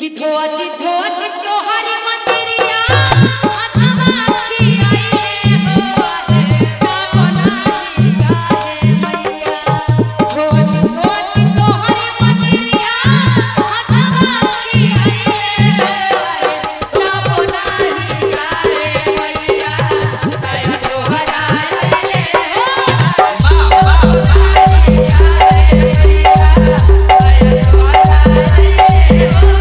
कि धोत धोत तोहरी मंदिरिया हथवा खियाइले हो बनाई गाए मैया धोत धोत तोहरी मंदिरिया हथवा खियाइले हो बनाई गाए मैया दया तोहरा आइले हो बनाई गाए मैया दया तोहरा आइले हो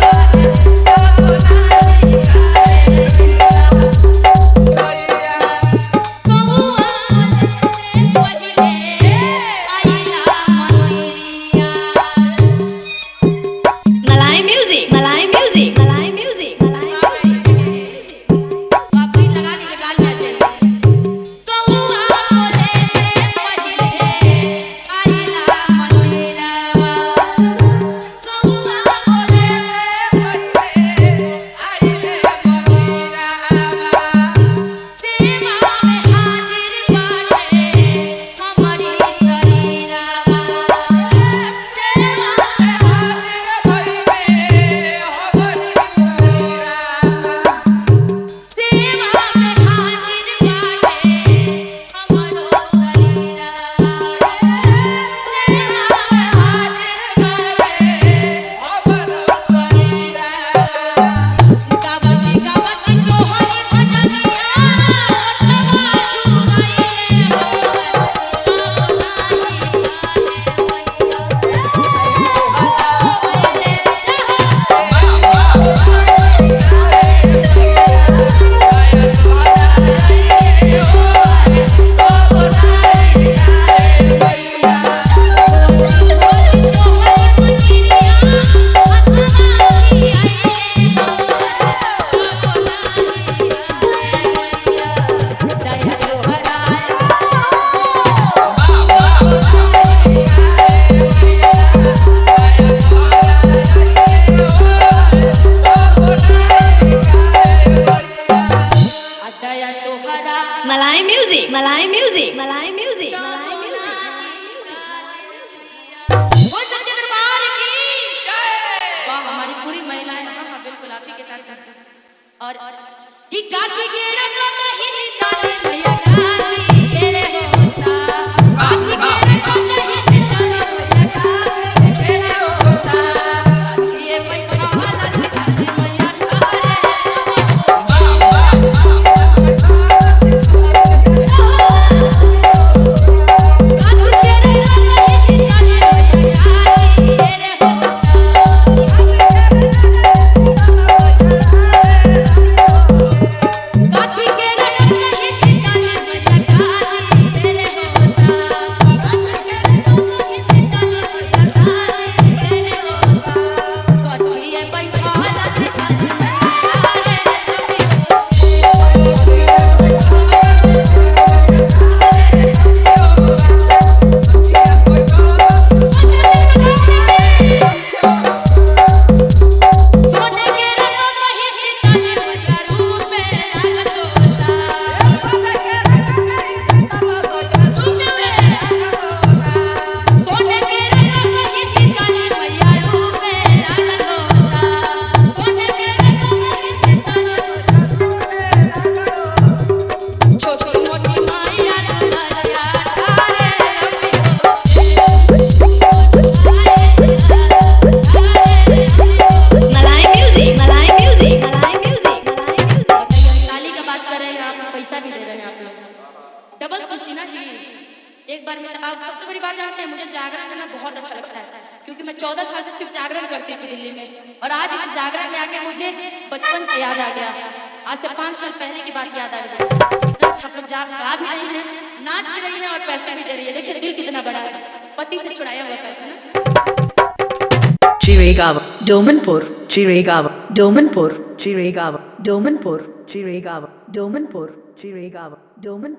और कि गाथी के रंगों का ही सितारे भैया गाथी के रे होता गाथी के रंगों का ही सितारे भैया गाथी के रे होता ये पैसा वाला सितारे भैया डबल खुशी ना जी एक बार में। आप सबसे बड़ी बात जानते हैं, मुझे जागरण करना बहुत अच्छा लगता है क्योंकि मैं 14 साल से सिर्फ जागरण करती थी दिल्ली में, और आज इस जागरण में आके मुझे बचपन की याद आ गया। आज से 5 साल पहले की बात याद आ गई। कितना अच्छा आप लोग गा भी रही हैं, नाच भी रही हैं और पैसे भी दे रही है। देखिए दिल कितना बड़ा है, पति से छुड़ाया हुआ पैसा ना। Chiragawa, Domanpur, Chiragawa, Domanpur, Chiragawa, Domanpur, Chiragawa, Domanpur, Chiragawa, Domanpur.